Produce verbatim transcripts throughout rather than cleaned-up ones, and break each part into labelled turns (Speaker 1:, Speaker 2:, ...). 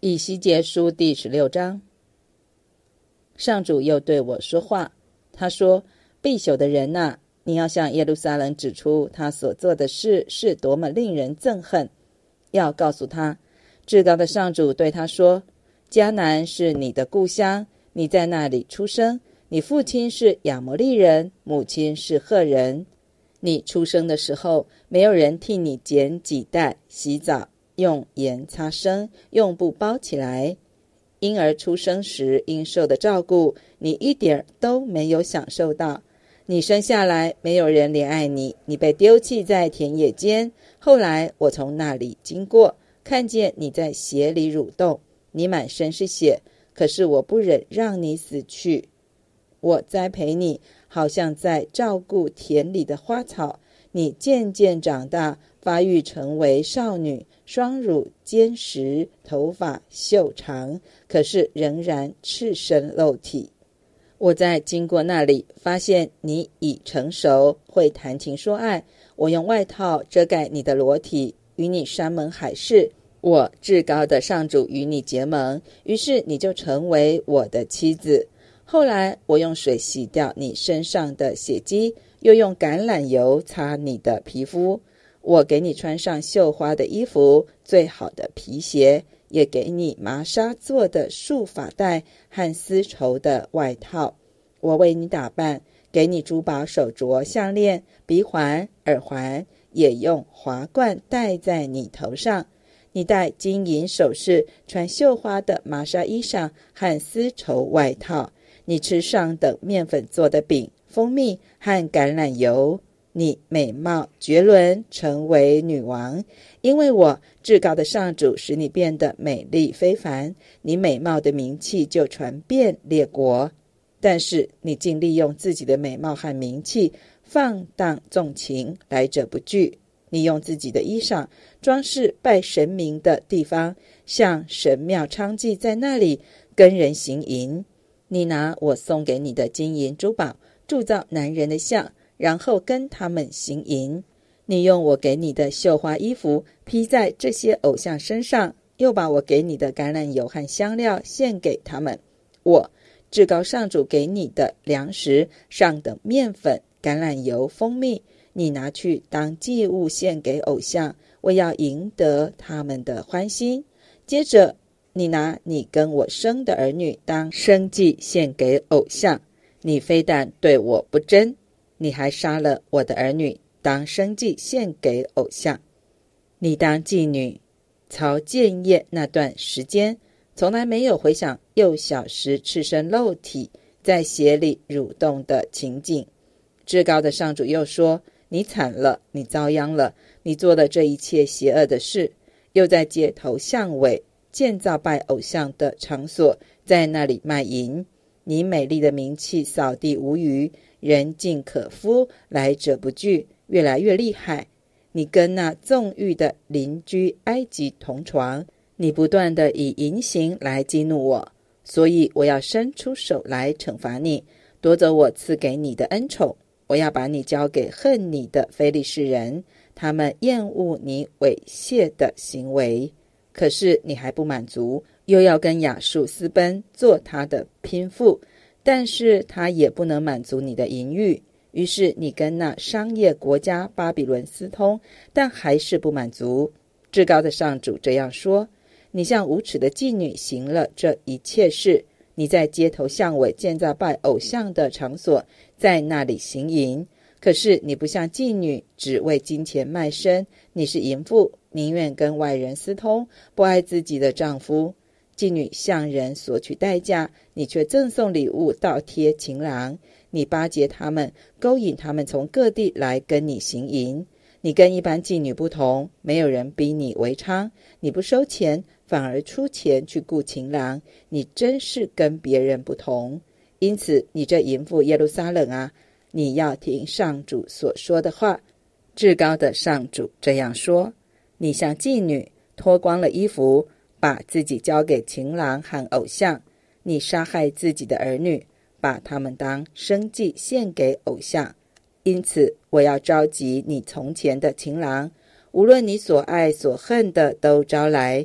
Speaker 1: 以西结书第十六章。上主又对我说话，他说：必朽的人啊，你要向耶路撒冷指出他所做的事是多么令人憎恨，要告诉他，至高的上主对他说：迦南是你的故乡，你在那里出生，你父亲是亚摩利人，母亲是赫人。你出生的时候，没有人替你剪脐带、洗澡，用盐擦身，用布包起来。婴儿出生时应受的照顾，你一点都没有享受到。你生下来，没有人怜爱你，你被丢弃在田野间。后来我从那里经过，看见你在血里蠕动，你满身是血，可是我不忍让你死去。我栽培你，好像在照顾田里的花草。你渐渐长大，发育成为少女，双乳坚实，头发秀长，可是仍然赤身露体。我在经过那里，发现你已成熟，会谈情说爱。我用外套遮盖你的裸体，与你山盟海誓。我至高的上主与你结盟，于是你就成为我的妻子。后来我用水洗掉你身上的血迹，又用橄榄油擦你的皮肤。我给你穿上绣花的衣服，最好的皮鞋，也给你麻纱做的束发带和丝绸的外套。我为你打扮，给你珠宝手镯、项链、鼻环、耳环，也用华冠戴在你头上。你戴金银首饰，穿绣花的麻纱衣裳和丝绸外套。你吃上等面粉做的饼、蜂蜜和橄榄油。你美貌绝伦，成为女王，因为我至高的上主使你变得美丽非凡，你美貌的名气就传遍列国。但是你竟利用自己的美貌和名气，放荡纵情，来者不拒。你用自己的衣裳装饰拜神明的地方，向神庙娼妓，在那里跟人行淫。你拿我送给你的金银珠宝铸造男人的像，然后跟他们行淫。你用我给你的绣花衣服披在这些偶像身上，又把我给你的橄榄油和香料献给他们。我至高上主给你的粮食，上等面粉、橄榄油、蜂蜜，你拿去当祭物献给偶像，我要赢得他们的欢心。接着你拿你跟我生的儿女当生祭献给偶像，你非但对我不贞，你还杀了我的儿女当生祭献给偶像。你当妓女曹建业那段时间，从来没有回想幼小时赤身露体在血里蠕动的情景。至高的上主又说：你惨了，你遭殃了，你做了这一切邪恶的事，又在街头巷尾建造拜偶像的场所，在那里卖淫。你美丽的名气扫地无余，人尽可夫，来者不拒，越来越厉害。你跟那纵欲的邻居埃及同床，你不断地以淫行来激怒我，所以我要伸出手来惩罚你，夺走我赐给你的恩宠。我要把你交给恨你的非利士人，他们厌恶你猥亵的行为。可是你还不满足，又要跟亚述私奔，做他的拼妇，但是他也不能满足你的淫欲。于是你跟那商业国家巴比伦私通，但还是不满足。至高的上主这样说：你向无耻的妓女行了这一切事，你在街头巷尾建造拜偶像的场所，在那里行淫。可是你不像妓女，只为金钱卖身，你是淫妇，宁愿跟外人私通，不爱自己的丈夫。妓女向人索取代价，你却赠送礼物，倒贴情郎。你巴结他们，勾引他们从各地来跟你行淫。你跟一般妓女不同，没有人逼你为娼，你不收钱，反而出钱去雇情郎，你真是跟别人不同。因此你这淫妇耶路撒冷啊，你要听上主所说的话。至高的上主这样说：你像妓女，脱光了衣服，把自己交给情郎和偶像。你杀害自己的儿女，把他们当生祭献给偶像。因此我要召集你从前的情郎，无论你所爱所恨的都招来。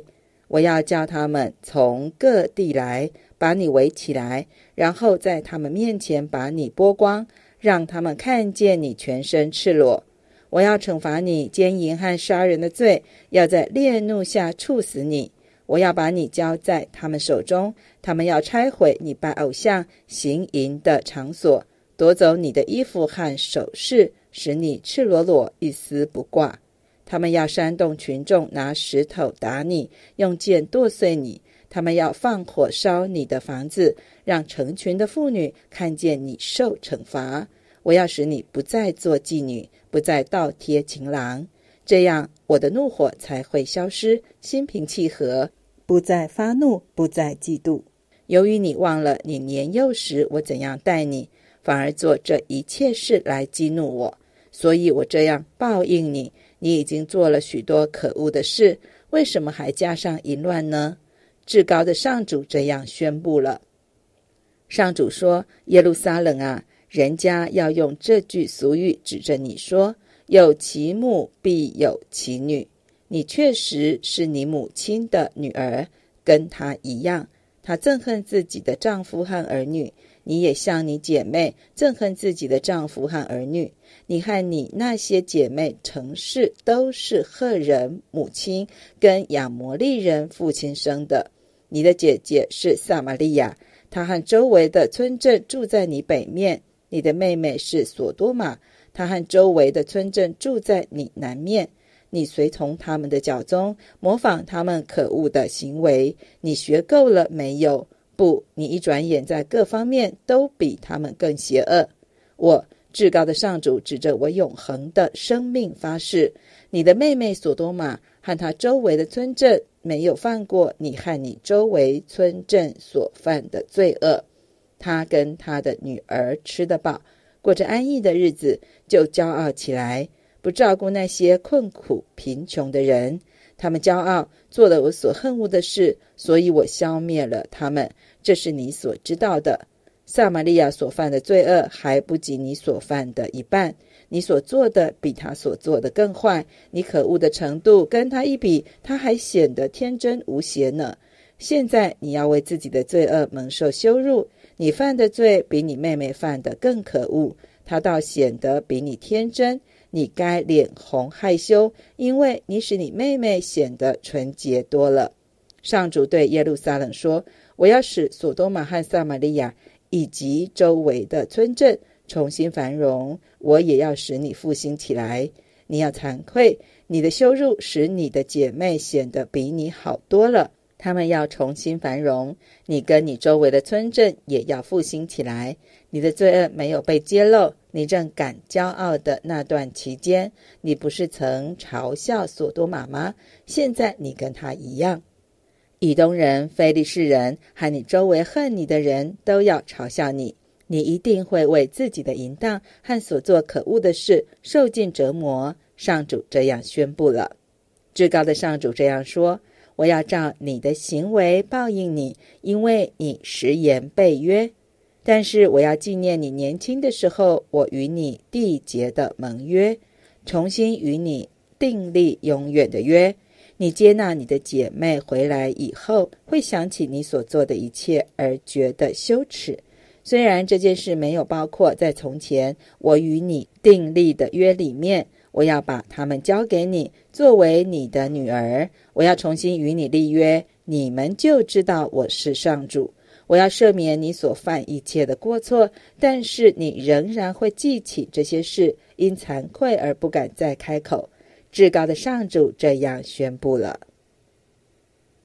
Speaker 1: 我要叫他们从各地来，把你围起来，然后在他们面前把你剥光，让他们看见你全身赤裸。我要惩罚你奸淫和杀人的罪，要在烈怒下处死你。我要把你交在他们手中，他们要拆毁你拜偶像行淫的场所，夺走你的衣服和首饰，使你赤裸裸，一丝不挂。他们要煽动群众拿石头打你，用剑剁碎你。他们要放火烧你的房子，让成群的妇女看见你受惩罚。我要使你不再做妓女，不再倒贴情郎，这样我的怒火才会消失，心平气和，不再发怒，不再嫉妒。由于你忘了你年幼时我怎样待你，反而做这一切事来激怒我，所以我这样报应你。你已经做了许多可恶的事，为什么还加上淫乱呢？至高的上主这样宣布了。上主说，耶路撒冷啊，人家要用这句俗语指着你说，有其母必有其女。你确实是你母亲的女儿，跟她一样。她憎恨自己的丈夫和儿女，你也像你姐妹憎恨自己的丈夫和儿女。你和你那些姐妹城市都是赫人母亲跟亚摩利人父亲生的。你的姐姐是撒玛利亚，她和周围的村镇住在你北面。你的妹妹是索多玛，她和周围的村镇住在你南面。你随从他们的脚踪，模仿他们可恶的行为。你学够了没有？不，你一转眼在各方面都比他们更邪恶。我至高的上主指着我永恒的生命发誓，你的妹妹索多玛和她周围的村镇没有犯过你和你周围村镇所犯的罪恶。她跟她的女儿吃得饱，过着安逸的日子，就骄傲起来，不照顾那些困苦贫穷的人。他们骄傲，做了我所恨恶的事，所以我消灭了他们。这是你所知道的。撒玛利亚所犯的罪恶还不及你所犯的一半，你所做的比他所做的更坏。你可恶的程度跟他一比，他还显得天真无邪呢。现在你要为自己的罪恶蒙受羞辱，你犯的罪比你妹妹犯的更可恶，她倒显得比你天真。你该脸红害羞，因为你使你妹妹显得纯洁多了。上主对耶路撒冷说，我要使索多玛和撒玛利亚以及周围的村镇重新繁荣，我也要使你复兴起来。你要惭愧，你的羞辱使你的姐妹显得比你好多了。他们要重新繁荣，你跟你周围的村镇也要复兴起来。你的罪恶没有被揭露，你正感骄傲的那段期间，你不是曾嘲笑索多玛吗？现在你跟他一样。以东人、非利士人和你周围恨你的人都要嘲笑你，你一定会为自己的淫荡和所做可恶的事受尽折磨。上主这样宣布了。至高的上主这样说，我要照你的行为报应你，因为你食言背约。但是我要纪念你年轻的时候我与你缔结的盟约，重新与你订立永远的约。你接纳你的姐妹回来以后，会想起你所做的一切而觉得羞耻。虽然这件事没有包括在从前我与你订立的约里面，我要把它们交给你，作为你的女儿。我要重新与你立约，你们就知道我是上主。我要赦免你所犯一切的过错，但是你仍然会记起这些事，因惭愧而不敢再开口。至高的上主这样宣布了。